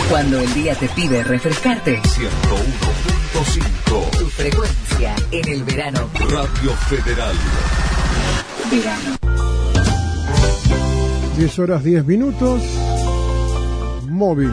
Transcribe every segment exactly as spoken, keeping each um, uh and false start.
Cuando el día te pide refrescarte, ciento uno punto cinco. Tu frecuencia en el verano. Radio Federal. Verano. diez horas diez minutos. Móvil.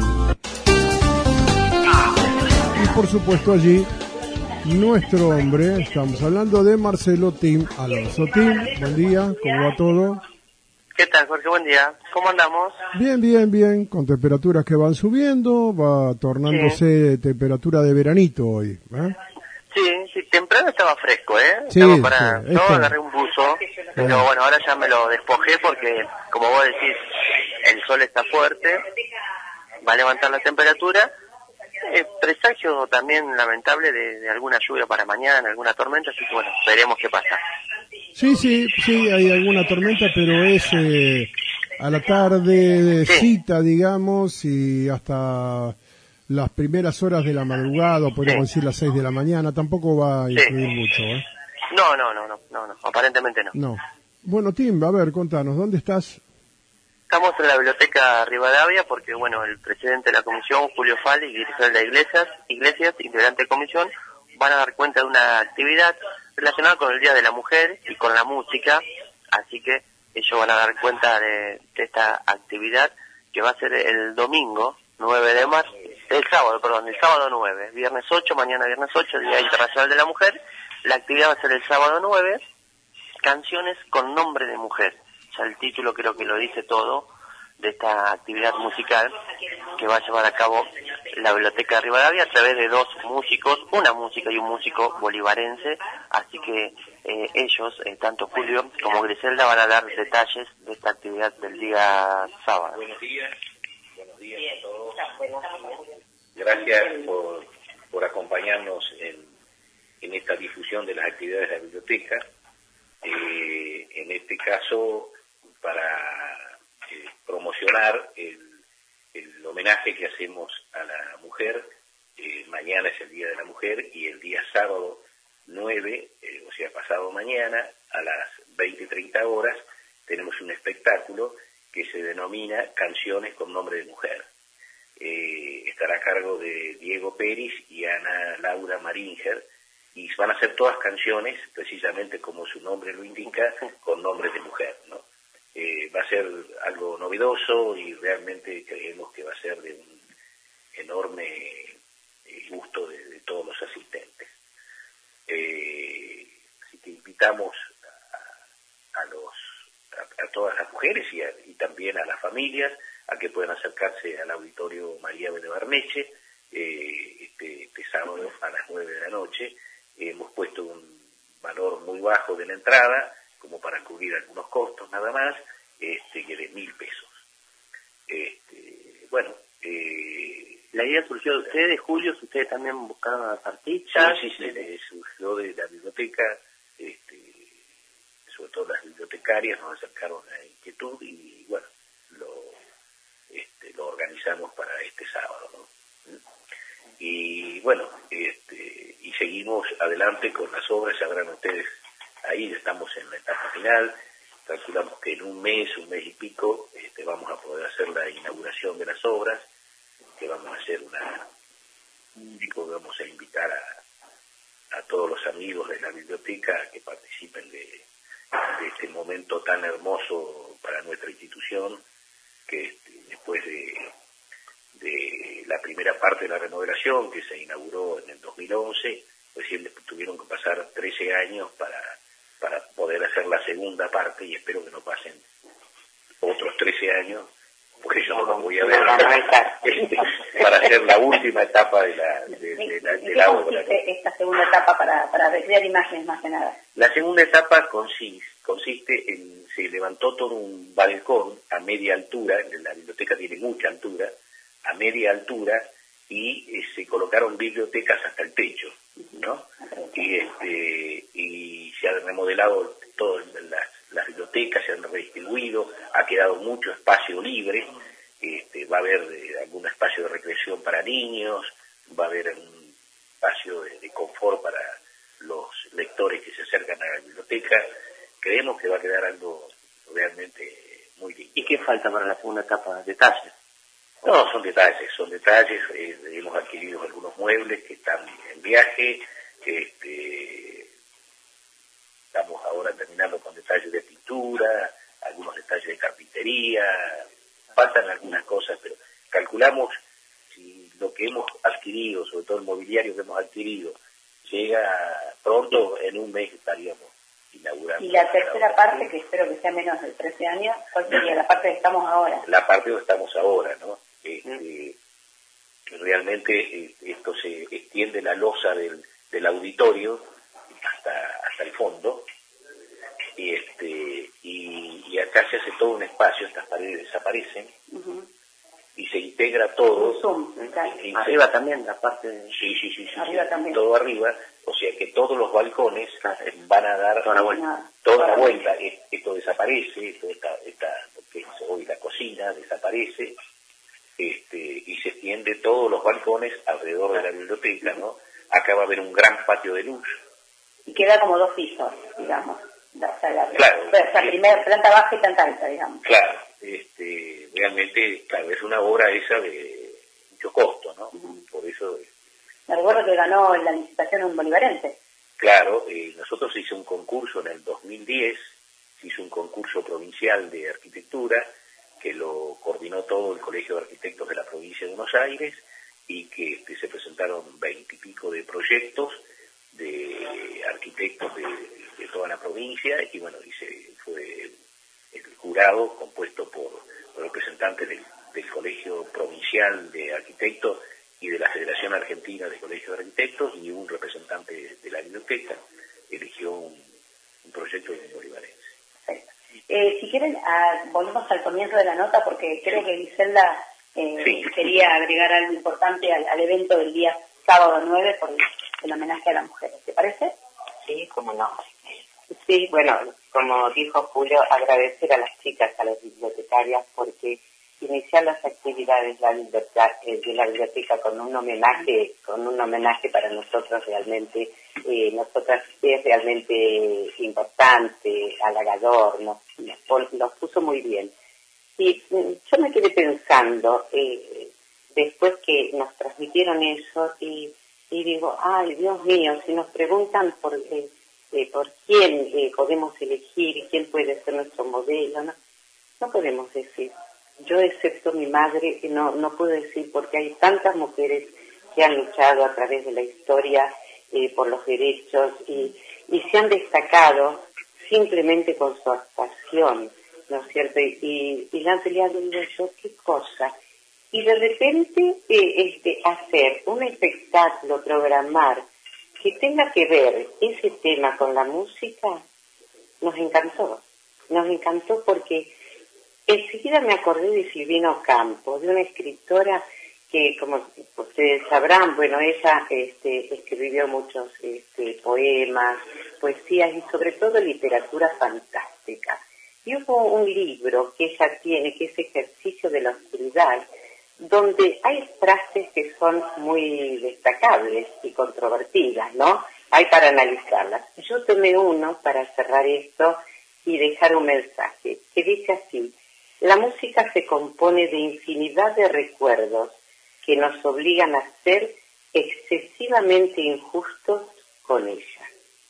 Y por supuesto allí nuestro hombre, estamos hablando de Marcelo Tim Alonso. Tim, buen día, ¿cómo va todo? ¿Qué tal, Jorge? Buen día. ¿Cómo andamos? Bien, bien, bien, con temperaturas que van subiendo, va tornándose sí. temperatura de veranito hoy, ¿eh? Sí, sí, temprano estaba fresco, ¿eh? Sí, estaba para... sí, Yo está... agarré un buzo, pero bueno, ahora ya me lo despojé porque, como vos decís, el sol está fuerte, va a levantar la temperatura. Eh, presagio también lamentable de, de alguna lluvia para mañana, alguna tormenta, así que bueno, veremos qué pasa. Sí, sí, sí, hay alguna tormenta, pero es eh, a la tarde, sí. cita, digamos, y hasta las primeras horas de la madrugada, o podríamos sí. decir las seis de la mañana, tampoco va a influir sí. mucho, ¿eh? No, no, no, no, no, no, aparentemente no. No. Bueno, Tim, a ver, contanos, ¿dónde estás? Estamos en la biblioteca Rivadavia porque, bueno, el presidente de la comisión, Julio Fali, y Griselda Iglesias, Iglesias, integrante de comisión, van a dar cuenta de una actividad relacionada con el Día de la Mujer y con la música, así que ellos van a dar cuenta de, de esta actividad que va a ser el domingo nueve de marzo, el sábado, perdón, el sábado nueve, viernes ocho, mañana viernes ocho, Día Internacional de la Mujer. La actividad va a ser el sábado nueve, canciones con nombre de mujer. Ya el título creo que lo dice todo de esta actividad musical que va a llevar a cabo la Biblioteca de Rivadavia a través de dos músicos, una música y un músico bolivarense, así que eh, ellos, eh, tanto Julio como Griselda, van a dar detalles de esta actividad del día sábado. Buenos días, buenos días a todos. Gracias por, por acompañarnos en, en esta difusión de las actividades de la biblioteca. Eh, en este caso, para eh, promocionar el, el homenaje que hacemos a la mujer. Eh, mañana es el Día de la Mujer y el día sábado nueve, eh, o sea, pasado mañana, a las veinte treinta horas, tenemos un espectáculo que se denomina Canciones con Nombre de Mujer. Eh, estará a cargo de Diego Pérez y Ana Laura Maringer, y van a ser todas canciones, precisamente como su nombre lo indica, con nombre de mujer, ¿no? Eh, va a ser algo novedoso y realmente creemos que va a ser de un enorme eh, gusto de, de todos los asistentes. Eh, así que invitamos a, a, los, a, a todas las mujeres y, a, y también a las familias a que puedan acercarse al auditorio María de Barneche eh, este, este sábado a las nueve de la noche. Eh, hemos puesto un valor muy bajo de la entrada, como para cubrir algunos costos nada más, este, que de mil pesos. Este, bueno, eh, la idea surgió de ustedes, Julio, si ustedes también buscaron a las artistas. Sí, sí, sí, surgió de la biblioteca, este, sobre todo las bibliotecarias nos acercaron a la inquietud y bueno, lo, este, lo organizamos para este sábado, ¿no? Y bueno, este, y seguimos adelante con las obras, sabrán ustedes, ahí estamos en la etapa final, calculamos que en un mes, un mes y pico, este, vamos a poder hacer la inauguración de las obras, que vamos a hacer una, digo, vamos a invitar a, a todos los amigos de la biblioteca a que participen de, de este momento tan hermoso para nuestra institución, que este, después de, de la primera parte de la remodelación, que se inauguró en el dos mil once, recién tuvieron que pasar trece años para para poder hacer la segunda parte y espero que no pasen otros trece años, porque yo no lo voy a ver este, para hacer la última etapa de la, de, de la, de la obra. ¿No? Esta segunda etapa para, para recrear imágenes más que nada. La segunda etapa consiste, consiste en, se levantó todo un balcón a media altura, la biblioteca tiene mucha altura, a media altura, y eh, se colocaron bibliotecas hasta el techo, ¿no? Y este y se han remodelado todas las, las bibliotecas, se han redistribuido, ha quedado mucho espacio libre, este, va a haber eh, algún espacio de recreación para niños, va a haber un espacio de, de confort para los lectores que se acercan a la biblioteca. Creemos que va a quedar algo realmente muy lindo. ¿Y qué falta para la segunda etapa? ¿Detalles? No, son detalles, son detalles. Eh, hemos adquirido algunos muebles que están en viaje. Este, estamos ahora terminando con detalles de pintura, algunos detalles de carpintería. Faltan algunas cosas, pero calculamos si lo que hemos adquirido, sobre todo el mobiliario que hemos adquirido, llega pronto, en un mes estaríamos inaugurando. Y la tercera parte, que espero que sea menos de trece años, ¿cuál sería la parte que estamos ahora? La parte donde estamos ahora, ¿no? Este, realmente eh, esto se extiende la losa del, del auditorio hasta hasta el fondo, y este y, y acá se hace todo un espacio, estas paredes desaparecen. Uh-huh. Y se integra todo. Zoom, y arriba se, también, la parte de... Sí, sí, sí, sí, arriba sí, también. todo arriba, o sea que todos los balcones van a dar toda la vuelta. Toda la vuelta. Esto desaparece, esto, esta, esta, lo que es hoy la cocina, desaparece, este, y se extiende todos los balcones alrededor de la biblioteca, ¿no? Acá va a haber un gran patio de luz. Y queda como dos pisos, digamos. O sea, la, claro. O sea, primera planta baja y planta alta, digamos. Claro, este, realmente, claro, es una obra esa de mucho costo, ¿no? Uh-huh. Por eso... Me recuerdo que ganó la licitación un bolivarense. Claro, eh, nosotros se hizo un concurso en el dos mil diez, se hizo un concurso provincial de arquitectura, que lo coordinó todo el Colegio de Arquitectos de la provincia de Buenos Aires, y que este, se presentaron veintipico de proyectos de arquitectos de, de toda la provincia, y bueno, y se fue el jurado compuesto por representantes del, del Colegio Provincial de Arquitectos y de la Federación Argentina de Colegios de Arquitectos, y un representante de la biblioteca eligió un, un proyecto de bolivarense. Perfecto. Eh, si quieren, a, volvemos al comienzo de la nota, porque creo sí. que Griselda eh, sí. quería agregar algo importante al, al evento del día sábado nueve por el, el homenaje a las mujeres. ¿Te parece? Sí, cómo no. Sí, bueno, como dijo Julio, agradecer a las chicas, a las bibliotecarias, porque iniciar las actividades de la biblioteca, de la biblioteca con un homenaje, con un homenaje para nosotros realmente, eh, nosotras es realmente importante, halagador, nos, nos, nos puso muy bien. Y yo me quedé pensando, eh, después que nos transmitieron eso, y, y digo, ay, Dios mío, si nos preguntan por, eh, eh, por quién eh, podemos elegir, quién puede ser nuestro modelo, no, no podemos decir. Yo, excepto mi madre, no, no puedo decir, porque hay tantas mujeres que han luchado a través de la historia eh, por los derechos y, y se han destacado simplemente con su actuación, ¿no es cierto? Y, y la han peleado, digo yo, qué cosa. Y de repente eh, este, hacer un espectáculo, programar, que tenga que ver ese tema con la música, nos encantó. Nos encantó porque enseguida me acordé de Silvina Ocampo, de una escritora que, como ustedes sabrán, bueno, ella este, escribió muchos este, poemas, poesías y sobre todo literatura fantástica. Y hubo un libro que ella tiene, que es Ejercicio de la Oscuridad, donde hay frases que son muy destacables y controvertidas, ¿no? Hay para analizarlas. Yo tomé uno para cerrar esto y dejar un mensaje que dice así: la música se compone de infinidad de recuerdos que nos obligan a ser excesivamente injustos con ella.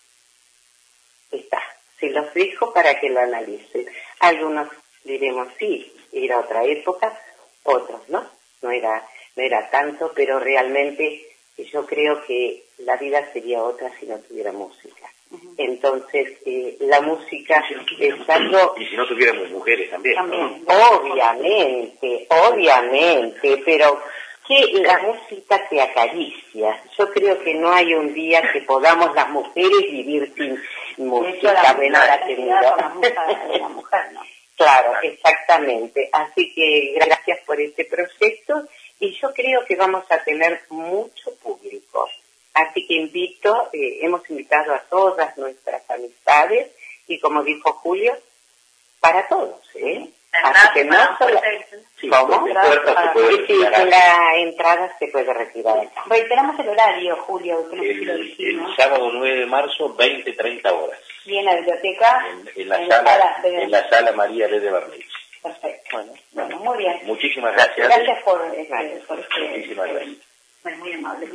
Está, se los dejo para que lo analicen. Algunos diremos, sí, era otra época, otros no, no era, no era tanto, pero realmente yo creo que la vida sería otra si no tuviera música. Entonces, eh, la música es algo... Y si no tuviéramos mujeres también, también. ¿no? Obviamente, obviamente, pero que la música te acaricia. Yo creo que no hay un día que podamos las mujeres vivir sin música. Bueno, la tenido. La mujer, ¿no? Claro, exactamente. Así que gracias por este proyecto y yo creo que vamos a tener mucho público. Así que invito, eh, hemos invitado a todas nuestras amistades y como dijo Julio, para todos, ¿eh? Así que no solo... Sí, ¿Cómo? Puerta, sí, sí, la entrada se puede retirar acá. Reiteramos el horario, Julio. Que el, el sábado nueve de marzo, veinte a treinta horas. Y en la biblioteca. En, en, la, en, sala, la, sala, en la sala María L. de Barnich. Perfecto. Bueno, bueno, muy bien. Muchísimas gracias. Gracias por este... Por este Muchísimas gracias. Bueno, muy amable.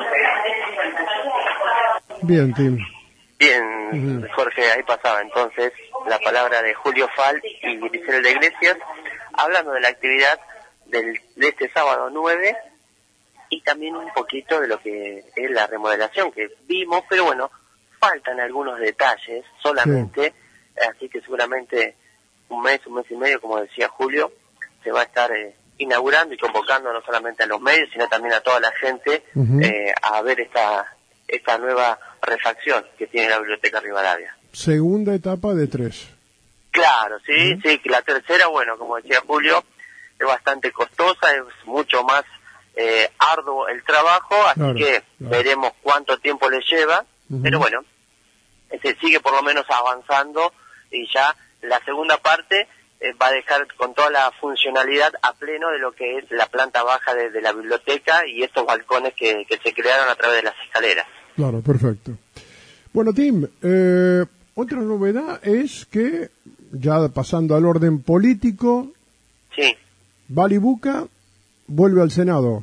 Bien, Tim. Bien, uh-huh. Jorge, ahí pasaba entonces la palabra de Julio Fal y Griselda Iglesias, hablando de la actividad del, de este sábado nueve y también un poquito de lo que es la remodelación que vimos, pero bueno, faltan algunos detalles solamente, sí. Así que seguramente un mes, un mes y medio, como decía Julio, se va a estar eh, inaugurando y convocando no solamente a los medios, sino también a toda la gente uh-huh. eh, a ver esta esta nueva refacción que tiene la Biblioteca Rivadavia. Segunda etapa de tres. Claro, sí, uh-huh. sí, la tercera, bueno, como decía Julio, es bastante costosa, es mucho más eh, arduo el trabajo, así claro, que claro. veremos cuánto tiempo le lleva, uh-huh. pero bueno, se sigue por lo menos avanzando y ya la segunda parte eh, va a dejar con toda la funcionalidad a pleno de lo que es la planta baja de, de la biblioteca y estos balcones que, que se crearon a través de las escaleras. Claro, perfecto. Bueno, Tim, eh, otra novedad es que, ya pasando al orden político, sí. Balibuca vuelve al Senado.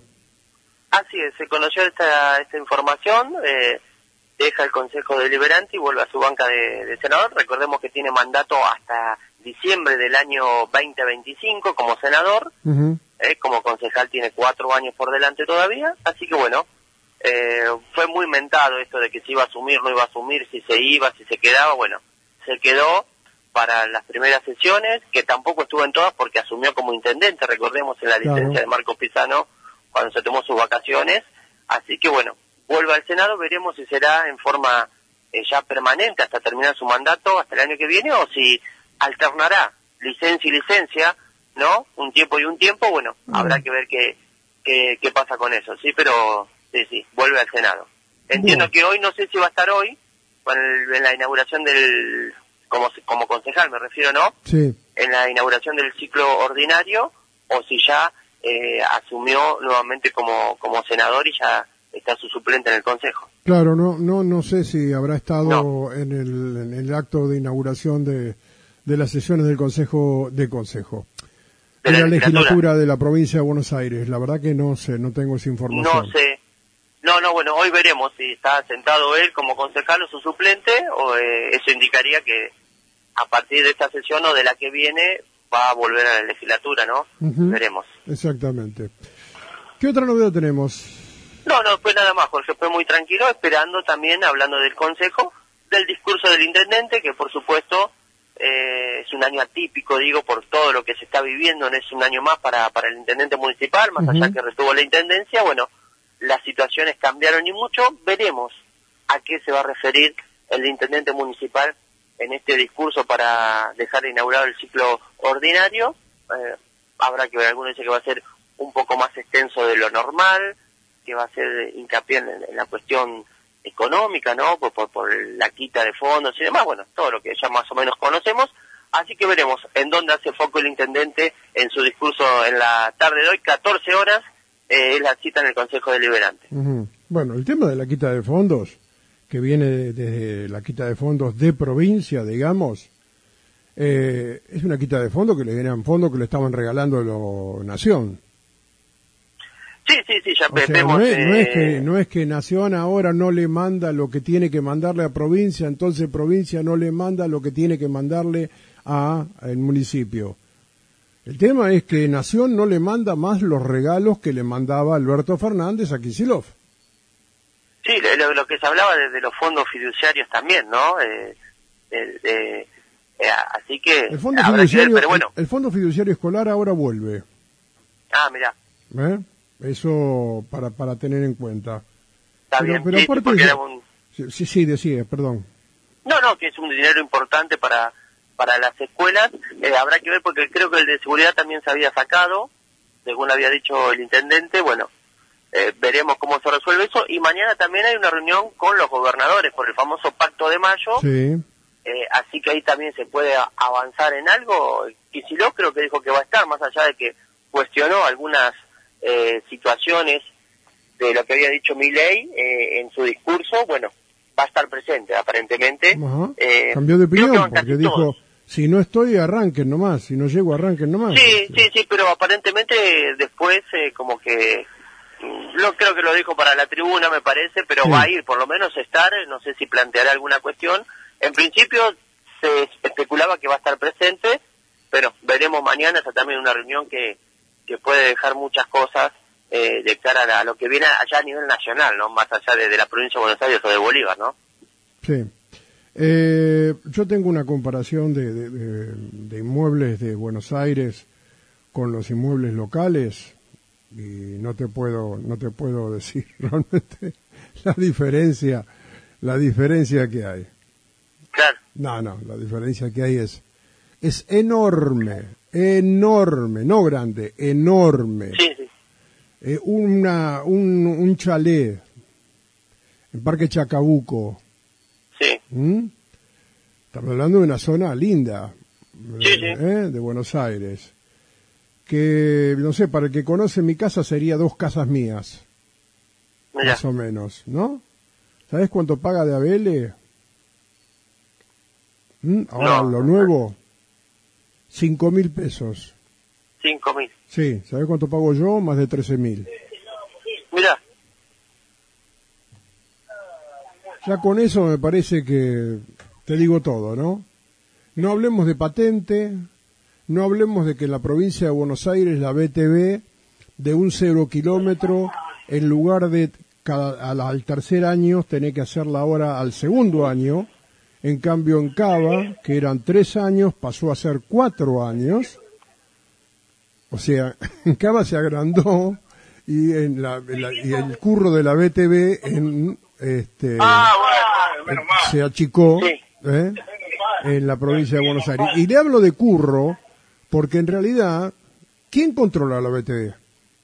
Así es, se conoció esta, esta información, eh, deja el Consejo Deliberante y vuelve a su banca de, de senador. Recordemos que tiene mandato hasta diciembre del año veinte veinticinco como senador, uh-huh. eh, como concejal tiene cuatro años por delante todavía, así que bueno, eh, fue muy mentado esto de que si iba a asumir, no iba a asumir, si se iba, si se quedaba, bueno, se quedó para las primeras sesiones, que tampoco estuvo en todas porque asumió como intendente, recordemos en la licencia claro. de Marcos Pisano, cuando se tomó sus vacaciones, así que bueno, vuelve al Senado, veremos si será en forma eh, ya permanente hasta terminar su mandato, hasta el año que viene, o si alternará licencia y licencia, ¿no? Un tiempo y un tiempo, bueno, uh-huh. habrá que ver qué, qué, qué pasa con eso, sí, pero sí, sí, vuelve al Senado. Entiendo uh-huh. que hoy, no sé si va a estar hoy, con el, en la inauguración del, como, como concejal me refiero, ¿no? Sí. En la inauguración del ciclo ordinario, o si ya eh, asumió nuevamente como, como senador y ya está su suplente en el Consejo. Claro, no no no sé si habrá estado no. en, el, en el acto de inauguración de, de las sesiones del Consejo de Consejo. De, de la, la legislatura. legislatura de la provincia de Buenos Aires. La verdad que no sé, no tengo esa información. No sé. No, no, bueno, hoy veremos si está sentado él como concejal o su suplente, o eh, eso indicaría que a partir de esta sesión o de la que viene va a volver a la legislatura, ¿no? Uh-huh. Veremos. Exactamente. ¿Qué otra novedad tenemos? No, no, fue nada más, Jorge, fue muy tranquilo, esperando también, hablando del Consejo, del discurso del Intendente, que por supuesto eh, es un año atípico, digo, por todo lo que se está viviendo, no es un año más para, para el Intendente Municipal, más uh-huh. allá que retuvo la Intendencia, bueno, las situaciones cambiaron y mucho, veremos a qué se va a referir el Intendente Municipal en este discurso para dejar inaugurado el ciclo ordinario. Eh, habrá que ver, algunos dicen que va a ser un poco más extenso de lo normal, que va a hacer hincapié en, en la cuestión económica, ¿no? Por, por, por la quita de fondos y demás, bueno, todo lo que ya más o menos conocemos. Así que veremos en dónde hace foco el Intendente en su discurso en la tarde de hoy, catorce horas, eh, es la cita en el Consejo Deliberante. Uh-huh. Bueno, el tema de la quita de fondos, que viene desde la quita de fondos de provincia, digamos, eh, es una quita de fondos que le vienen fondos que le estaban regalando a la Nación. Sí, sí, sí, ya o sea, vemos. No es, eh... no, es que, no es que Nación ahora no le manda lo que tiene que mandarle a provincia, entonces provincia no le manda lo que tiene que mandarle a el municipio. El tema es que Nación no le manda más los regalos que le mandaba Alberto Fernández a Kicillof. Sí, lo, lo que se hablaba de, de los fondos fiduciarios también, ¿no? Eh, eh, eh, eh, así que... El fondo, fiduciario, ver, pero bueno. el, el fondo fiduciario escolar ahora vuelve. Ah, mirá. ¿Eh? Eso para para tener en cuenta. Está pero, bien, pero sí, aparte porque de... era un... Sí, sí, decía, perdón. No, no, que es un dinero importante para para las escuelas. Eh, habrá que ver porque creo que el de seguridad también se había sacado, según había dicho el intendente. Bueno, eh, veremos cómo se resuelve eso. Y mañana también hay una reunión con los gobernadores por el famoso Pacto de Mayo. Sí. Eh, así que ahí también se puede avanzar en algo. Kicillof creo que dijo que va a estar, más allá de que cuestionó algunas eh, situaciones de lo que había dicho Milei eh, en su discurso. Bueno, va a estar presente aparentemente. Uh-huh. eh, Cambió de opinión porque dijo, todos. Si no estoy, arranquen nomás. Si no llego, arranquen nomás. Sí, sí, sí, pero aparentemente después eh, como que... Yo creo que lo dijo para la tribuna, me parece, pero sí. Va a ir, por lo menos estar, no sé si planteará alguna cuestión. En principio se especulaba que va a estar presente, pero veremos mañana, está también una reunión que, que puede dejar muchas cosas eh, de cara a, a lo que viene allá a nivel nacional, ¿no? Más allá de, de la provincia de Buenos Aires o de Bolívar, ¿no? Sí. Eh, yo tengo una comparación de, de, de, de inmuebles de Buenos Aires con los inmuebles locales y no te puedo no te puedo decir realmente la diferencia la diferencia que hay. Claro. No, no, la diferencia que hay es es enorme, enorme, no grande, enorme. Sí, sí. Eh, una un, un chalet en Parque Chacabuco. Sí. ¿Mm? Estamos hablando de una zona linda, sí, sí. ¿eh? De Buenos Aires. Que, no sé, para el que conoce mi casa sería dos casas mías. Mirá. Más o menos, ¿no? ¿Sabés cuánto paga de Abele? ¿Mm? Ahora, no, lo nuevo, cinco mil pesos. Cinco mil. Sí, ¿sabés cuánto pago yo? Más de trece mil. Mirá. Ya con eso me parece que te digo todo, ¿no? No hablemos de patente, no hablemos de que en la provincia de Buenos Aires la B T V de un cero kilómetro, en lugar de cada, al, al tercer año, tenés que hacerla ahora al segundo año. En cambio en Cava, que eran tres años, pasó a ser cuatro años. O sea, en Cava se agrandó y, en la, en la, y el curro de la B T V en... Este, ah, bueno, menos mal. Se achicó, sí. ¿eh? En la provincia de Buenos Aires. Y le hablo de curro porque en realidad, ¿quién controla la B T V?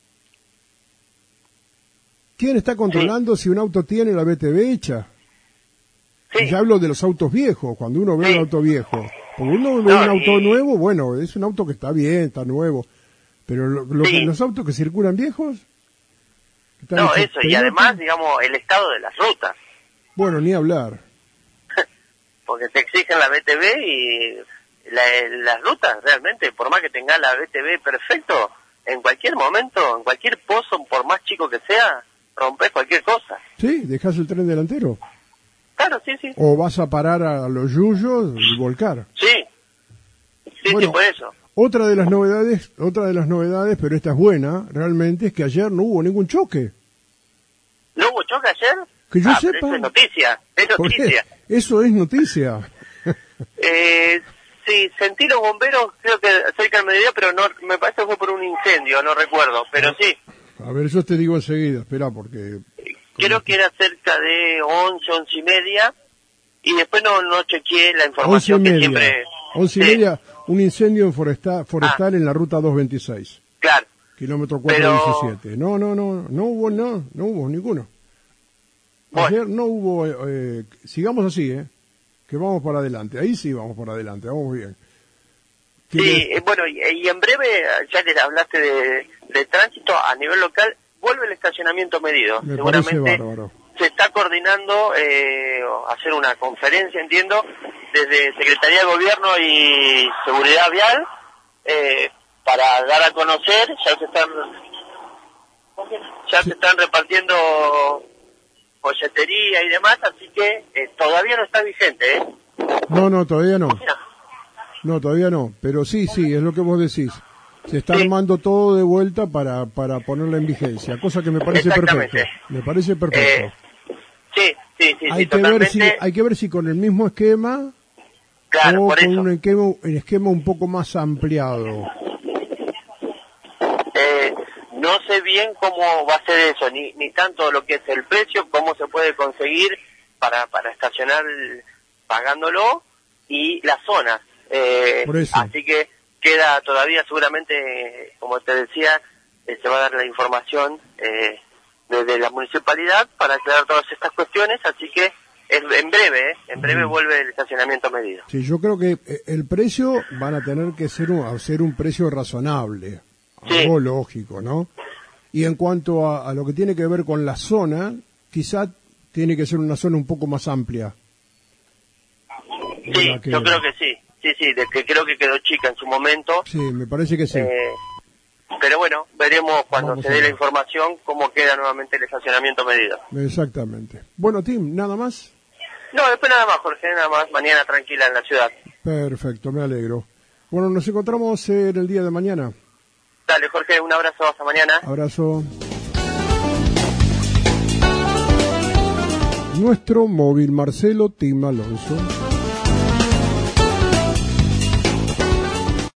¿Quién está controlando sí. si un auto tiene la B T V hecha? Sí. Y ya hablo de los autos viejos, cuando uno ve sí. un auto viejo. Porque uno ve no, un auto y... nuevo, bueno, es un auto que está bien, está nuevo. Pero lo, lo sí. que, los autos que circulan viejos... No, eso, y además, digamos, el estado de las rutas. Bueno, ni hablar. Porque te exigen la B T V y la, las rutas, realmente, por más que tengas la B T V perfecto, en cualquier momento, en cualquier pozo, por más chico que sea, rompes cualquier cosa. Sí, dejas el tren delantero. Claro, sí, sí. O vas a parar a los yuyos y volcar. Sí, sí, bueno, sí, por eso. Otra de las novedades, otra de las novedades, pero esta es buena, realmente, es que ayer no hubo ningún choque. ¿No hubo choque ayer? Que yo ah, sepa. Eso es noticia, es noticia. Eso es noticia. eh, sí, sentí los bomberos, creo que cerca del mediodía, pero no, me parece que fue por un incendio, no recuerdo, pero sí. A ver, yo te digo enseguida, espera, porque... Creo que era cerca de once, once y media, y después no, no chequeé la información once y media, que siempre... Once y sí. media, un incendio en forestal, forestal ah. en la ruta doscientos veintiséis. Claro. Kilómetro cuatrocientos diecisiete. Pero... No, no, no, no hubo, no, no hubo ninguno. Ayer bueno. no hubo, eh, sigamos así, eh, que vamos para adelante. Ahí sí vamos para adelante, vamos bien. Sí, eh, bueno, y, y en breve, ya les hablaste de, de tránsito a nivel local, vuelve el estacionamiento medido. Me Seguramente parece bárbaro. Se está coordinando eh, hacer una conferencia, entiendo, desde Secretaría de Gobierno y Seguridad Vial, eh, para dar a conocer, ya se están ya sí. se están repartiendo folletería y demás, así que eh, todavía no está vigente, ¿eh? No, no, todavía no. No, todavía no, pero sí, sí, es lo que vos decís. Se está sí. armando todo de vuelta para para ponerla en vigencia, cosa que me parece perfecto. Me parece perfecto. Eh, sí, sí, sí, hay sí, que totalmente. ver si hay que ver si con el mismo esquema claro, o por con eso. un esquema, un esquema un poco más ampliado. Eh, no sé bien cómo va a ser eso, ni ni tanto lo que es el precio, cómo se puede conseguir para para estacionar pagándolo y las zonas. Eh, por eso. Así que queda todavía seguramente, como te decía, eh, se va a dar la información eh, desde la municipalidad para aclarar todas estas cuestiones, así que es, en breve, ¿eh? en breve mm. vuelve el estacionamiento medido. Sí, yo creo que el precio van a tener que ser un, hacer un precio razonable, sí. algo lógico, ¿no? Y en cuanto a, a lo que tiene que ver con la zona, quizá tiene que ser una zona un poco más amplia. Sí, que, yo creo que sí. sí, sí, de que creo que quedó chica en su momento. Sí, me parece que sí. Eh, pero bueno, veremos cuando Vamos se a dé ver. la información cómo queda nuevamente el estacionamiento medido. Exactamente. Bueno, Tim, ¿nada más? No, después nada más, Jorge, nada más, mañana tranquila en la ciudad. Perfecto, me alegro. Bueno, nos encontramos en el día de mañana. Dale, Jorge, un abrazo, hasta mañana. Abrazo. Nuestro móvil Marcelo Tim Alonso.